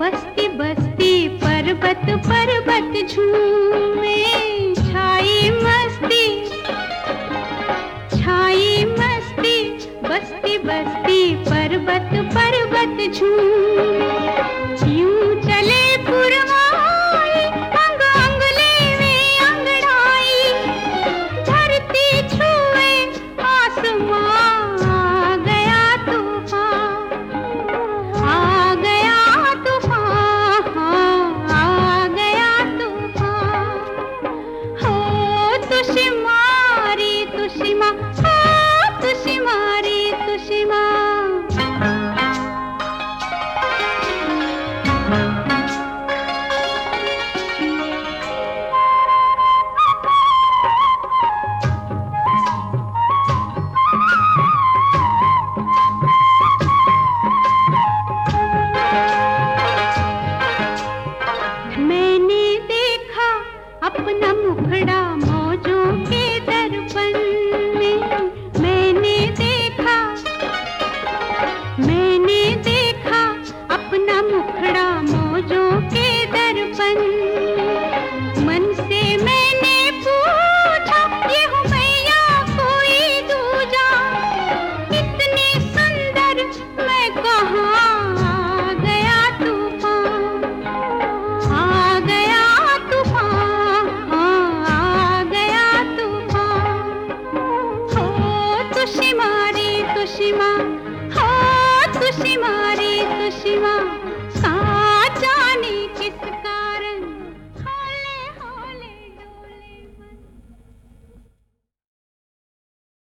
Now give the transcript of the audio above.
बस्ती बस्ती पर्वत पर्वत झूमे, छाई मस्ती बस्ती बस्ती पर्वत पर्वत झूमे। यूं चले पुरवाई अंग अंग लेवे अंगड़ाई, धरती छुए आसमां, आ गया तूफान, आ गया तूफान, आ गया तूफान। हो तुषिमारी तुषिमा, तुषिमारी तुषिमा। मैंने देखा अपना मुखड़ा मौजों के दर्पण में, मैंने देखा अपना मुखड़ा मौजों के दर्पण। मन से मैंने पूछा, ये हूँ मैं या कोई दूजा, इतनी सुंदर मैं कहाँ। आ गया तूफान, आ गया तूफान, आ गया तूफान। हो तुषिमारी तुषिमा।